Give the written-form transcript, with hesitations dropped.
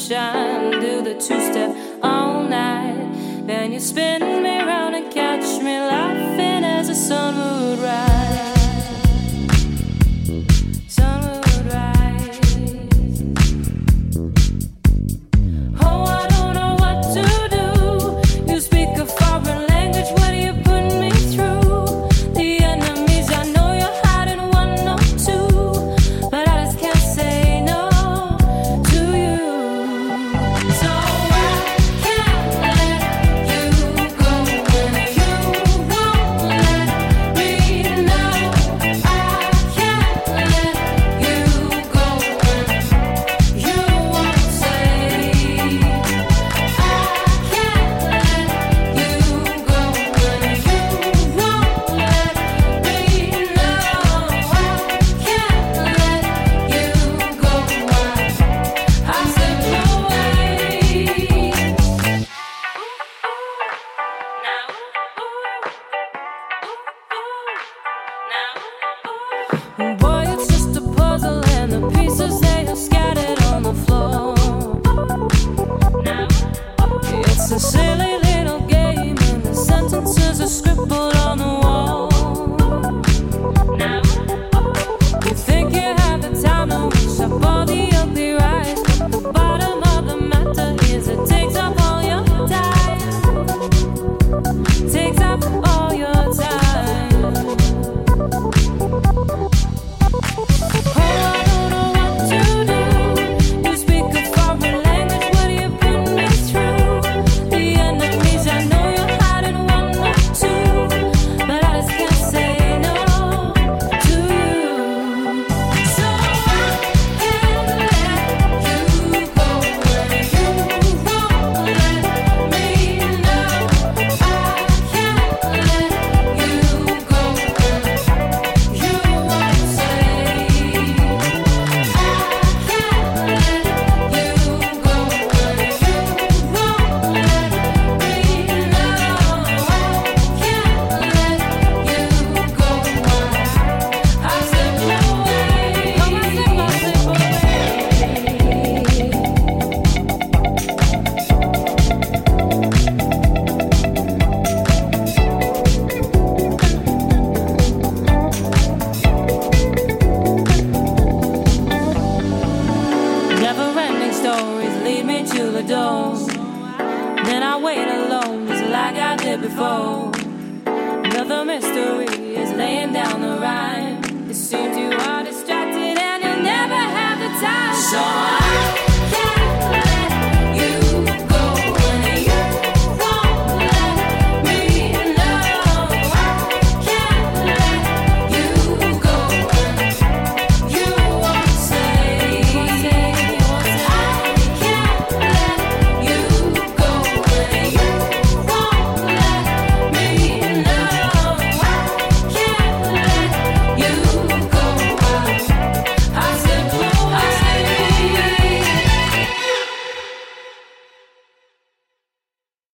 sunshine, do the two-step all night. Then you spin me round and catch me laughing as the sun would rise. Sun would rise. Oh, I don't know what to do. You speak a foreign language, what do you put me through? The enemies, I know you're hiding one or two, but I just can't say no to you. So I can't let you go when you won't let me know. I can't let you go when you won't say. I can't let you go when you won't let me know. I can't let you go when I slip away. Boy, it's just a puzzle and the pieces they are scattered on the floor. It's a silly little game and the sentences are scribbled on the wall. You think you have the time to wish up all the ugly rights, but the bottom of the matter is it takes up all your time. Takes up all your time. Oh, I don't know what to do. You speak a foreign language, what do you put me through? The enemies, I know you're hiding one or two, but I just can't say no to you. So I can't let you go when you won't let me know. I can't let you go when you won't say. I can't let you go when you won't let me Never-ending stories lead me to the door. Then I wait alone, just like I did before. Another mystery is laying down the rhyme. It seems too hard to